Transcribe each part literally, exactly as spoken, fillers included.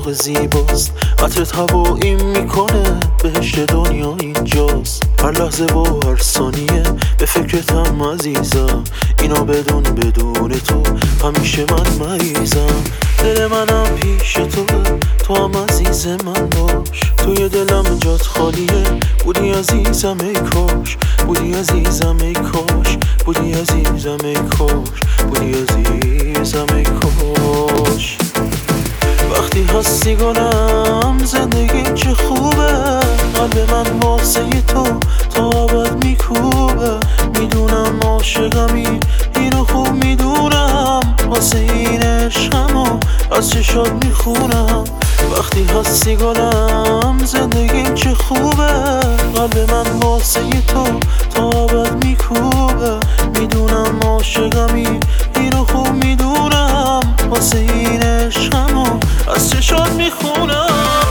اتفاق زیباست. عطرت هواییم میکنه بهشت دنیا اینجاست. هر لحظه و هر ثانیه به فکرتم عزیزم. اینو بدون بدون تو همیشه من مریضم. دل منم پیش تو، تو هم عزیز من باش. توی دلم جات خالیه، بودی عزیزم ای کاش. بودی عزیزم ای کاش. بودی عزیزم ای کاش. بودی عزیزم ای کاش. وقتی هستی گلم زندگیم چه خوبه. قلب من واسه تو تا ابد میکوبه. میدونم عاشقمی، اینو خوب میدونم. واسه این عشقمو از چشات میخونم. وقتی هستی گلم زندگیم چه خوبه. قلب من واسه تو تا ابد میکوبه. میدونم عاشقمی، اینو خوب میدونم. واسه این عشقمو از چشات میخونم.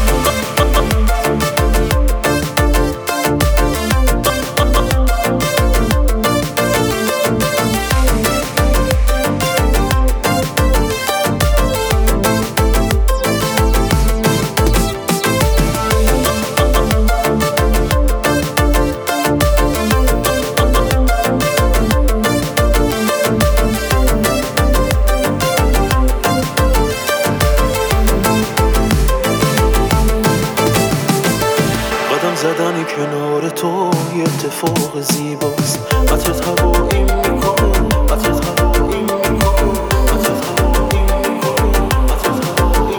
زدن کنار تو یه اتفاق زیباست. عطرت هواییم میکنه، عطرت هواییم میکنه، عطرت هواییم میکنه، عطرت هواییم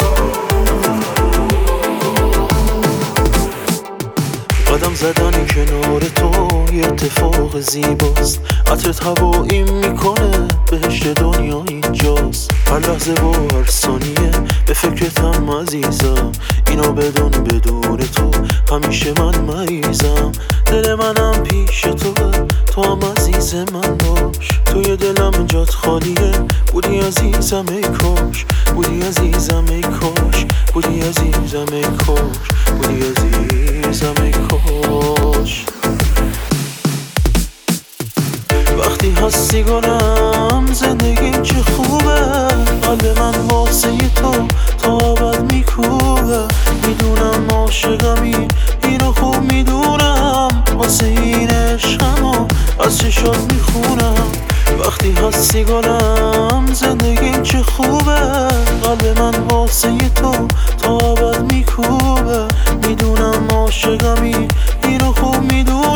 میکنه. قدم زدن کنار تو یه اتفاق زیباست. عطرت هواییم میکنه بهشت دنیا اینجاست. هر لحظه و هر ثانیه به فکرتم عزیزم. اینو بدون بدون تو همیشه من مریضم. دل منم پیش تو، تو هم عزیز من باش. توی دلم جات خالیه، بودی عزیزم ای کاش. بودی عزیزم ای کاش. بودی عزیزم ای کاش. بودی عزیزم ای کاش. وقتی هستی گلم زندگیم چه خوبه. قلب من واسه تو تا ابد میکوبه. میدونم عاشقمی، اینو خوب میدونم. واسه این عشقمو از چشات میخونم. وقتی هستی گلم زندگیم چه خوبه. قلب من واسه تو تا ابد میکوبه. میدونم عاشقمی، اینو خوب میدونم.